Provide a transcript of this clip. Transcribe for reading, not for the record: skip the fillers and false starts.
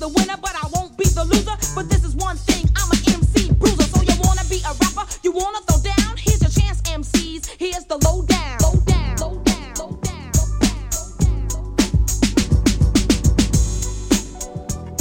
the winner, but I won't be the loser. But this is one thing, I'm an MC bruiser. So you wanna be a rapper? You wanna throw down? Here's your chance, MCs. Here's the lowdown.